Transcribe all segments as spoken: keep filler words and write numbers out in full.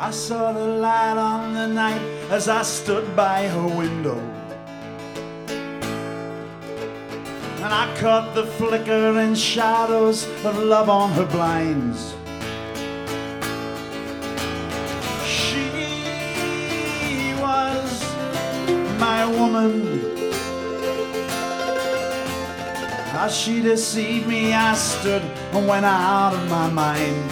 I saw the light on the night as I stood by her window, and I caught the flickering shadows of love on her blinds. She was my woman. As she deceived me, I stood and went out of my mind.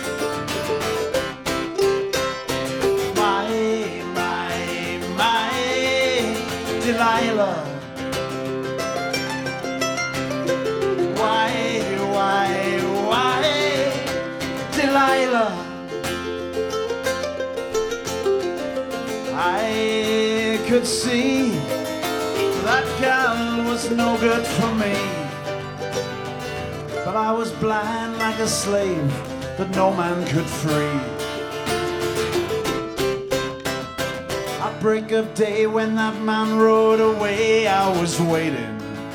My, my, my Delilah. Why, why, why Delilah? I could see that girl was no good for me, but I was blind like a slave that no man could free. At break of day when that man rode away, I was waiting.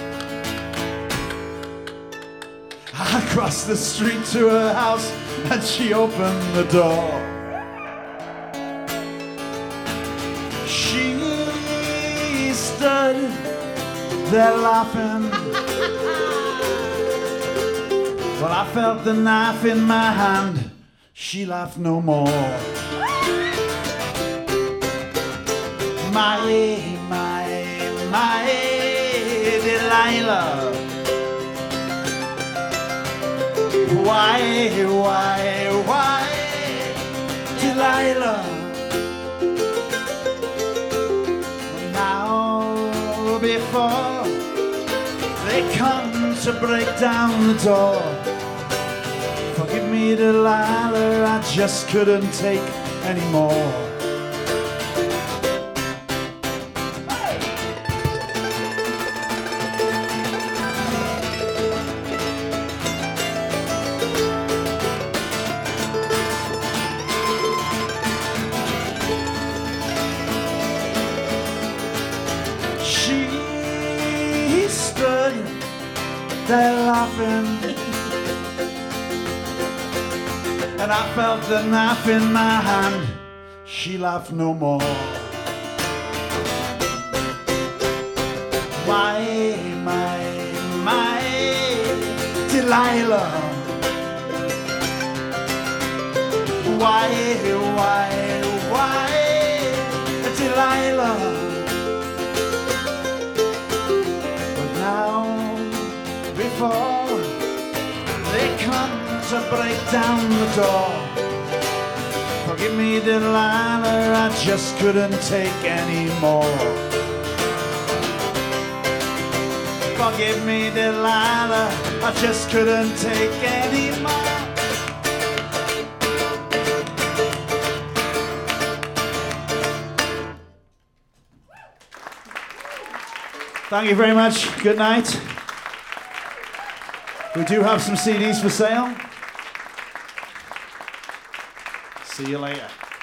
I crossed the street to her house and she opened the door. She stood there laughing. Well, I felt the knife in my hand. She laughed no more. My, my, my Delilah. Why, why, why Delilah? Now, before they come to break down the door, forgive me, Delilah, I just couldn't take any more. She stood there laughing, and I felt the knife in my hand. She laughed no more. My, my, my Delilah. Why, why, why Delilah? But now, before they come to break down the door, forgive me, Delilah, I just couldn't take any more. Forgive me, Delilah, I just couldn't take any more. Thank you very much. Good night. We do have some C Ds for sale. See you later.